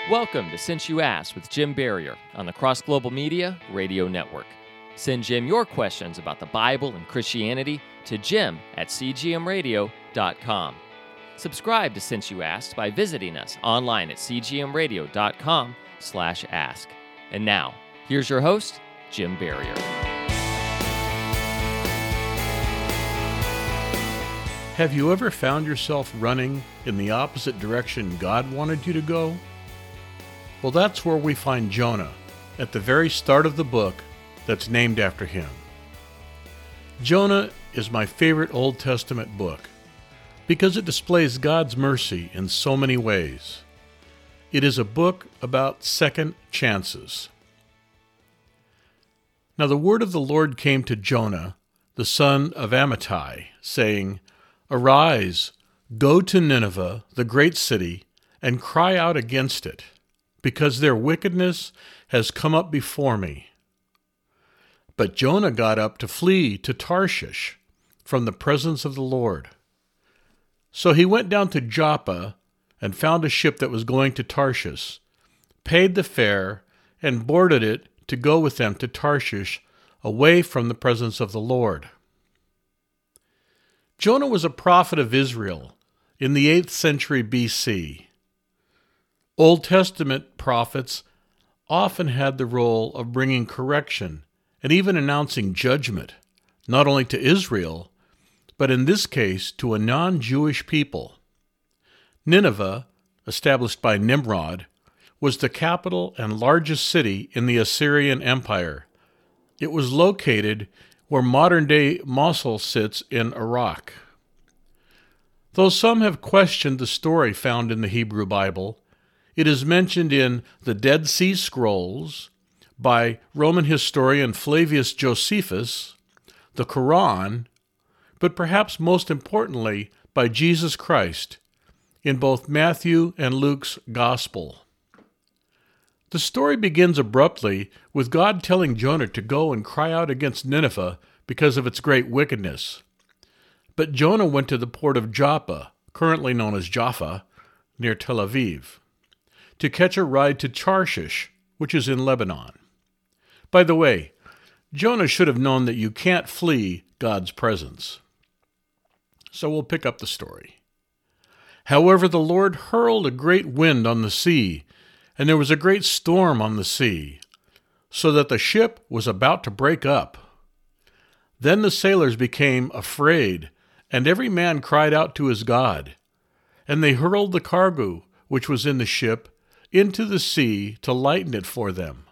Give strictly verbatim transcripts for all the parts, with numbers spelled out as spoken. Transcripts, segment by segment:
Welcome to Since You Asked with Jim Barrier on the Cross Global Media Radio Network. Send Jim your questions about the Bible and Christianity to jim at c g m radio dot com. Subscribe to Since You Asked by visiting us online at c g m radio dot com slash ask. And now, here's your host, Jim Barrier. Have you ever found yourself running in the opposite direction God wanted you to go? Well, that's where we find Jonah, at the very start of the book that's named after him. Jonah is my favorite Old Testament book because it displays God's mercy in so many ways. It is a book about second chances. Now the word of the Lord came to Jonah, the son of Amittai, saying, "Arise, go to Nineveh, the great city, and cry out against it, because their wickedness has come up before me." But Jonah got up to flee to Tarshish from the presence of the Lord. So he went down to Joppa and found a ship that was going to Tarshish, paid the fare, and boarded it to go with them to Tarshish, away from the presence of the Lord. Jonah was a prophet of Israel in the eighth century B C. Old Testament prophets often had the role of bringing correction and even announcing judgment, not only to Israel, but in this case to a non-Jewish people. Nineveh, established by Nimrod, was the capital and largest city in the Assyrian Empire. It was located where modern-day Mosul sits in Iraq. Though some have questioned the story found in the Hebrew Bible, it is mentioned in the Dead Sea Scrolls by Roman historian Flavius Josephus, the Quran, but perhaps most importantly by Jesus Christ in both Matthew and Luke's Gospel. The story begins abruptly with God telling Jonah to go and cry out against Nineveh because of its great wickedness. But Jonah went to the port of Joppa, currently known as Jaffa, near Tel Aviv, to catch a ride to Tarshish, which is in Lebanon. By the way, Jonah should have known that you can't flee God's presence. So we'll pick up the story. However, the Lord hurled a great wind on the sea, and there was a great storm on the sea, so that the ship was about to break up. Then the sailors became afraid, and every man cried out to his God. And they hurled the cargo which was in the ship into the sea to lighten it for them.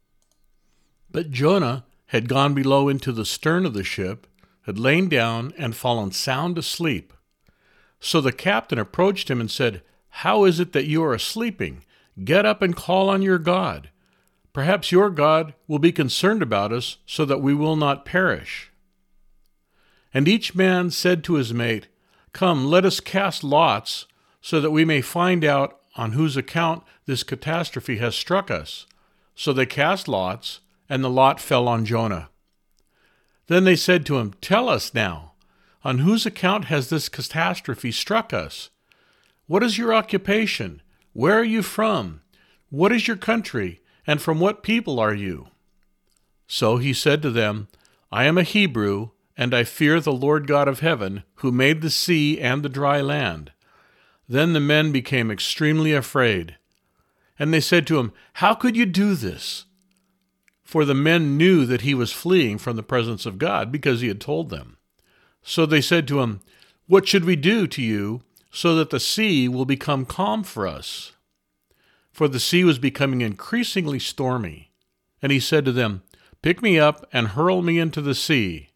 But Jonah had gone below into the stern of the ship, had lain down and fallen sound asleep. So the captain approached him and said, "How is it that you are sleeping? Get up and call on your God. Perhaps your God will be concerned about us so that we will not perish." And each man said to his mate, "Come, let us cast lots so that we may find out on whose account this catastrophe has struck us." So they cast lots, and the lot fell on Jonah. Then they said to him, "Tell us now, on whose account has this catastrophe struck us? What is your occupation? Where are you from? What is your country? And from what people are you?" So he said to them, "I am a Hebrew, and I fear the Lord God of heaven, who made the sea and the dry land." Then the men became extremely afraid. And they said to him, "How could you do this?" For the men knew that he was fleeing from the presence of God because he had told them. So they said to him, "What should we do to you so that the sea will become calm for us?" For the sea was becoming increasingly stormy. And he said to them, "Pick me up and hurl me into the sea.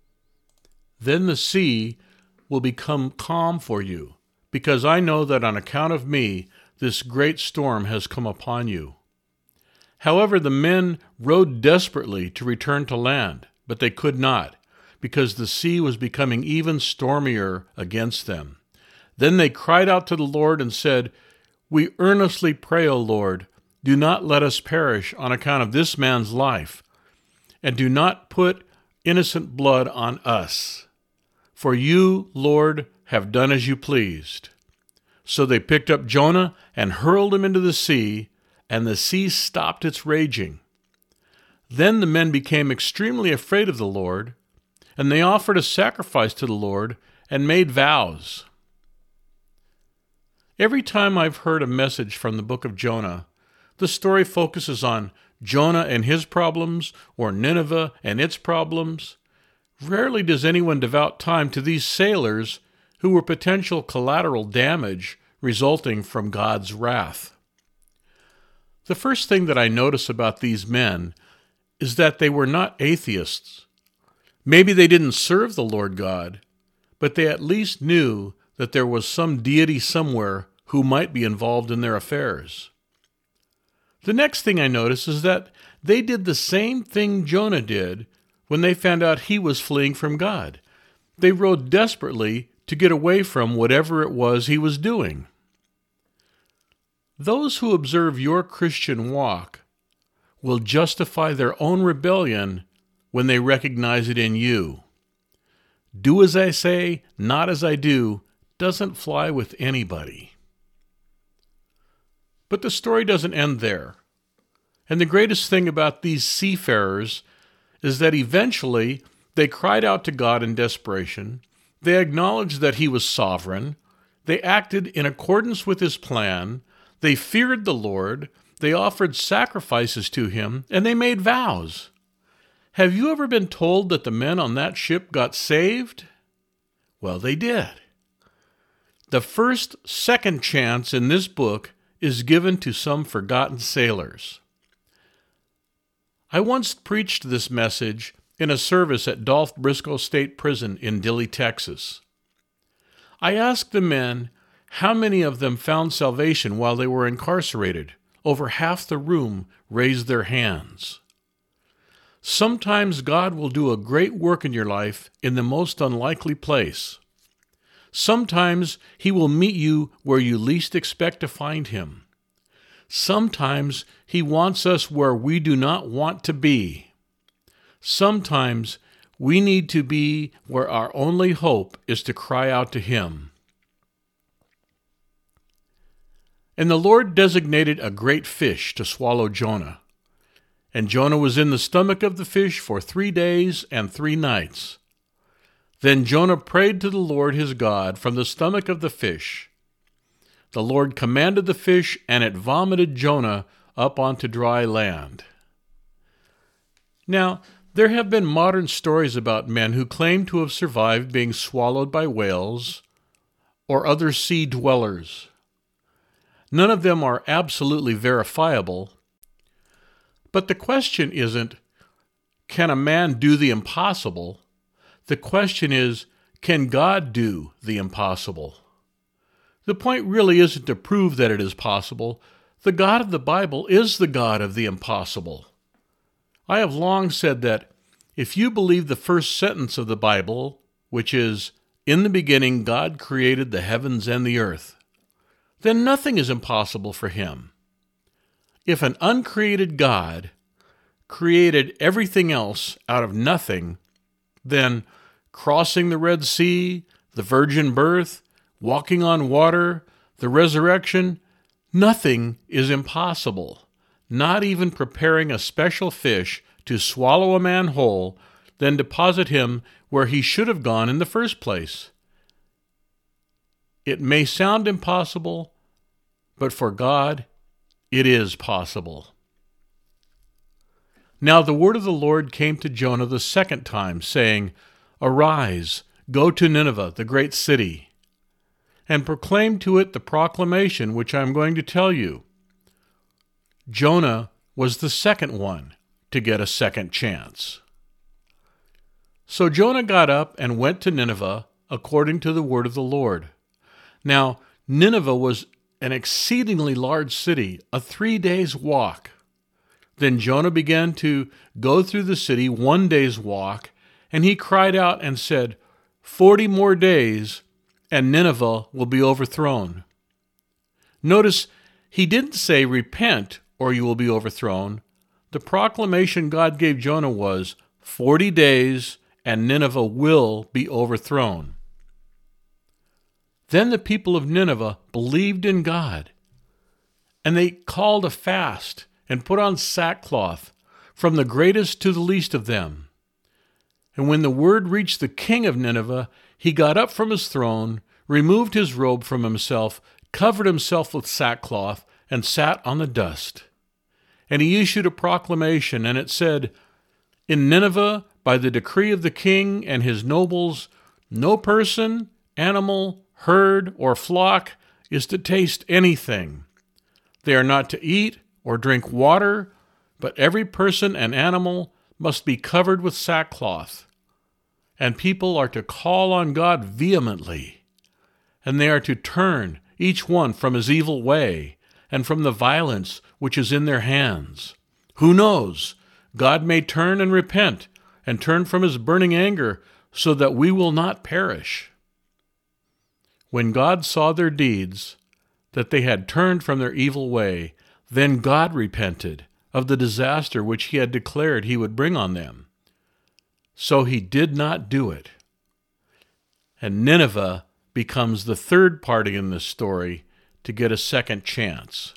Then the sea will become calm for you, because I know that on account of me this great storm has come upon you." However, the men rowed desperately to return to land, but they could not, because the sea was becoming even stormier against them. Then they cried out to the Lord and said, "We earnestly pray, O Lord, do not let us perish on account of this man's life, and do not put innocent blood on us. For you, Lord, have done as you pleased." So they picked up Jonah and hurled him into the sea, and the sea stopped its raging. Then the men became extremely afraid of the Lord, and they offered a sacrifice to the Lord and made vows. Every time I've heard a message from the book of Jonah, the story focuses on Jonah and his problems, or Nineveh and its problems. Rarely does anyone devote time to these sailors who were potential collateral damage resulting from God's wrath. The first thing that I notice about these men is that they were not atheists. Maybe they didn't serve the Lord God, but they at least knew that there was some deity somewhere who might be involved in their affairs. The next thing I notice is that they did the same thing Jonah did when they found out he was fleeing from God. They rowed desperately to get away from whatever it was he was doing. Those who observe your Christian walk will justify their own rebellion when they recognize it in you. Do as I say, not as I do, doesn't fly with anybody. But the story doesn't end there. And the greatest thing about these seafarers is that eventually they cried out to God in desperation. They acknowledged that he was sovereign. They acted in accordance with his plan. They feared the Lord. They offered sacrifices to him, and they made vows. Have you ever been told that the men on that ship got saved? Well, they did. The first second chance in this book is given to some forgotten sailors. I once preached this message in a service at Dolph Briscoe State Prison in Dilley, Texas. I asked the men how many of them found salvation while they were incarcerated. Over half the room raised their hands. Sometimes God will do a great work in your life in the most unlikely place. Sometimes he will meet you where you least expect to find him. Sometimes he wants us where we do not want to be. Sometimes we need to be where our only hope is to cry out to him. And the Lord designated a great fish to swallow Jonah. And Jonah was in the stomach of the fish for three days and three nights. Then Jonah prayed to the Lord his God from the stomach of the fish. The Lord commanded the fish, and it vomited Jonah up onto dry land. Now, there have been modern stories about men who claim to have survived being swallowed by whales or other sea dwellers. None of them are absolutely verifiable. But the question isn't, can a man do the impossible? The question is, can God do the impossible? The point really isn't to prove that it is possible. The God of the Bible is the God of the impossible. I have long said that if you believe the first sentence of the Bible, which is, "In the beginning God created the heavens and the earth," then nothing is impossible for him. If an uncreated God created everything else out of nothing, then crossing the Red Sea, the virgin birth, walking on water, the resurrection, nothing is impossible. Not even preparing a special fish to swallow a man whole, then deposit him where he should have gone in the first place. It may sound impossible, but for God, it is possible. Now the word of the Lord came to Jonah the second time, saying, "Arise, go to Nineveh, the great city, and proclaim to it the proclamation which I am going to tell you." Jonah was the second one to get a second chance. So Jonah got up and went to Nineveh according to the word of the Lord. Now, Nineveh was an exceedingly large city, a three days' walk. Then Jonah began to go through the city one day's walk, and he cried out and said, Forty more days, and Nineveh will be overthrown. Notice, he didn't say, repent, or you will be overthrown. The proclamation God gave Jonah was, forty days, and Nineveh will be overthrown. Then the people of Nineveh believed in God, and they called a fast and put on sackcloth, from the greatest to the least of them. And when the word reached the king of Nineveh, he got up from his throne, removed his robe from himself, covered himself with sackcloth, and sat on the dust. And he issued a proclamation, and it said, "In Nineveh, by the decree of the king and his nobles, no person, animal, herd, or flock is to taste anything. They are not to eat or drink water, but every person and animal must be covered with sackcloth. And people are to call on God vehemently, and they are to turn, each one from his evil way, and from the violence which is in their hands. Who knows? God may turn and repent, and turn from his burning anger, so that we will not perish." When God saw their deeds, that they had turned from their evil way, then God repented of the disaster which he had declared he would bring on them. So he did not do it. And Nineveh becomes the third party in this story to get a second chance.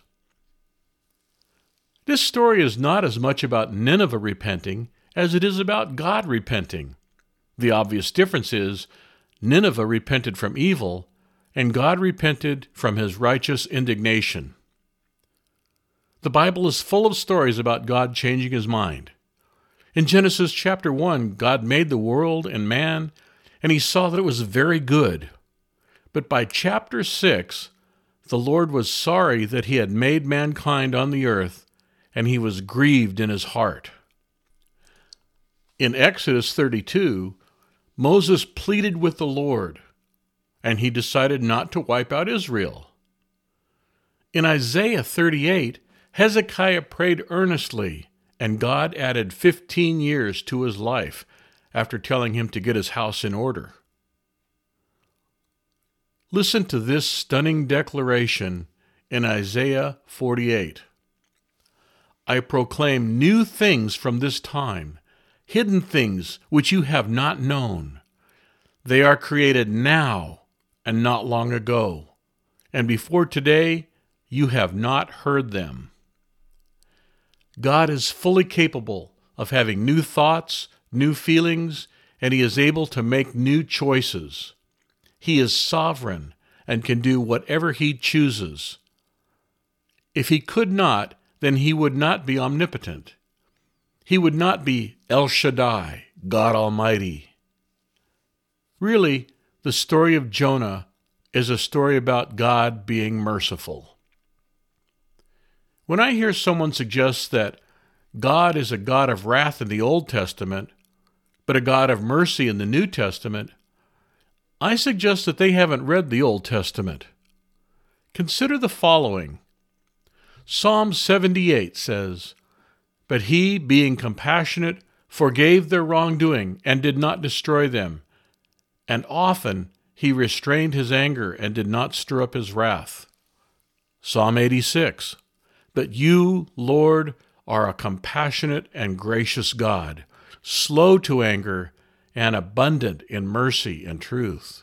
This story is not as much about Nineveh repenting as it is about God repenting. The obvious difference is Nineveh repented from evil, and God repented from his righteous indignation. The Bible is full of stories about God changing his mind. In Genesis chapter one, God made the world and man, and he saw that it was very good. But by chapter six, the Lord was sorry that he had made mankind on the earth, and he was grieved in his heart. In Exodus thirty-two, Moses pleaded with the Lord, and he decided not to wipe out Israel. In Isaiah thirty-eight, Hezekiah prayed earnestly, and God added fifteen years to his life after telling him to get his house in order. Listen to this stunning declaration in Isaiah forty-eight. "I proclaim new things from this time, hidden things which you have not known. They are created now and not long ago, and before today you have not heard them." God is fully capable of having new thoughts, new feelings, and he is able to make new choices. He is sovereign and can do whatever he chooses. If he could not, then he would not be omnipotent. He would not be El Shaddai, God Almighty. Really, the story of Jonah is a story about God being merciful. When I hear someone suggest that God is a God of wrath in the Old Testament, but a God of mercy in the New Testament, I suggest that they haven't read the Old Testament. Consider the following. Psalm seventy-eight says, "But he, being compassionate, forgave their wrongdoing and did not destroy them. And often he restrained his anger and did not stir up his wrath." Psalm eighty-six, "But you, Lord, are a compassionate and gracious God, slow to anger and abundant in mercy and truth."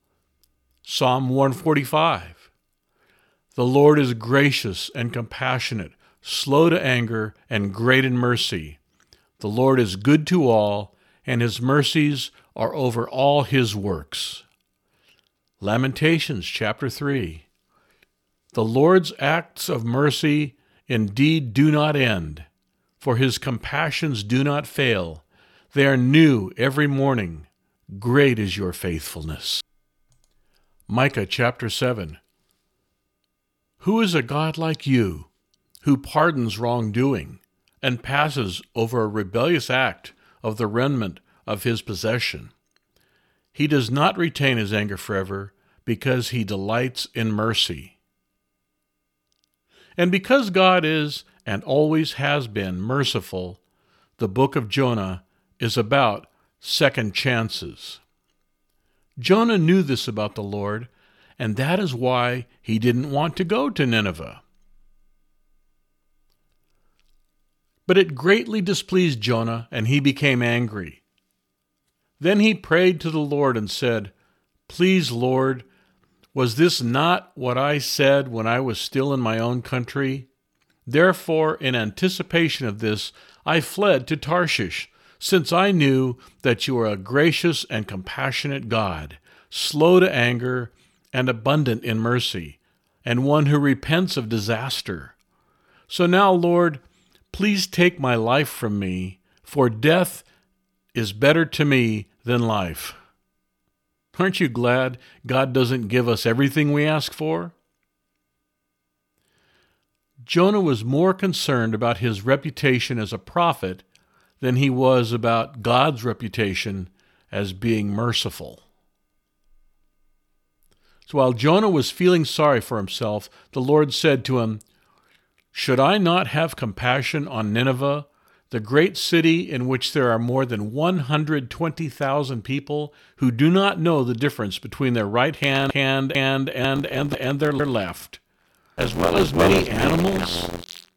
Psalm one forty-five, "The Lord is gracious and compassionate, slow to anger and great in mercy. The Lord is good to all, and his mercies are over all his works." Lamentations chapter three, "The Lord's acts of mercy indeed do not end, for his compassions do not fail. They are new every morning. Great is your faithfulness." Micah chapter seven, "Who is a God like you, who pardons wrongdoing and passes over a rebellious act of the remnant of his possession? He does not retain his anger forever, because he delights in mercy." And because God is and always has been merciful, the book of Jonah is about second chances. Jonah knew this about the Lord, and that is why he didn't want to go to Nineveh. But it greatly displeased Jonah, and he became angry. Then he prayed to the Lord and said, "Please, Lord, Was this not what I said when I was still in my own country? Therefore, in anticipation of this, I fled to Tarshish, since I knew that you are a gracious and compassionate God, slow to anger and abundant in mercy, and one who repents of disaster. So now, Lord, please take my life from me, for death is better to me than life. Aren't you glad God doesn't give us everything we ask for? Jonah was more concerned about his reputation as a prophet than he was about God's reputation as being merciful. So while Jonah was feeling sorry for himself, the Lord said to him, "Should I not have compassion on Nineveh, the great city in which there are more than one hundred twenty thousand people who do not know the difference between their right hand, hand and, and, and, and their left, as well as many animals?"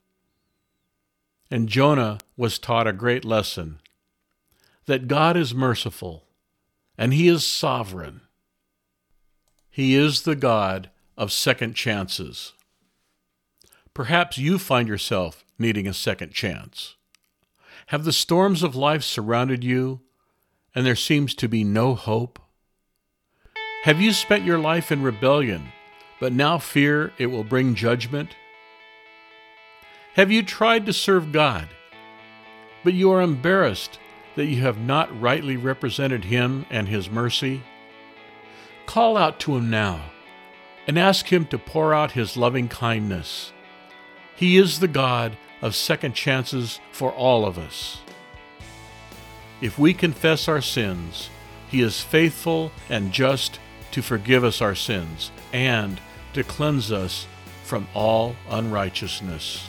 And Jonah was taught a great lesson, that God is merciful, and He is sovereign. He is the God of second chances. Perhaps you find yourself needing a second chance. Have the storms of life surrounded you, and there seems to be no hope? Have you spent your life in rebellion, but now fear it will bring judgment? Have you tried to serve God, but you are embarrassed that you have not rightly represented Him and His mercy? Call out to Him now and ask Him to pour out His loving kindness. He is the God of second chances for all of us. If we confess our sins, He is faithful and just to forgive us our sins and to cleanse us from all unrighteousness.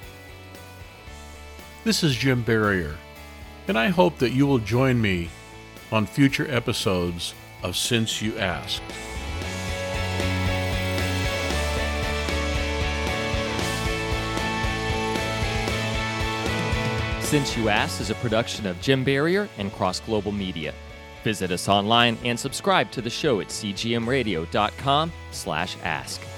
This is Jim Barrier, and I hope that you will join me on future episodes of Since You Asked. Since You Asked is a production of Jim Barrier and Cross Global Media. Visit us online and subscribe to the show at c g m radio dot com slash ask.